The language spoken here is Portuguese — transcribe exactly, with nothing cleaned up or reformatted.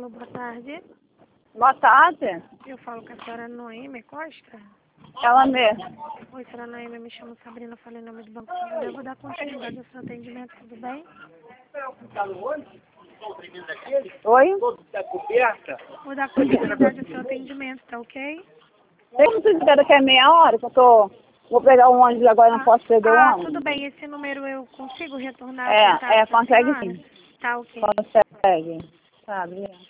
Alô, boa tarde. Boa tarde. Eu falo com a senhora Noêmia Costa. Ela mesma. Oi, senhora Noêmia, me chamo Sabrina, falei em nome do Banco Central. Eu vou dar continuidade ao seu atendimento, tudo bem? Oi? Vou dar continuidade ao seu atendimento, tá ok? Como você espera que é meia hora que eu tô... Vou pegar o ônibus agora, não posso perder o Ah, ônibus? tudo bem. Esse número eu consigo retornar? É, contato é, pra consegue senhora? sim. Tá ok. Consegue. Tá, obrigada.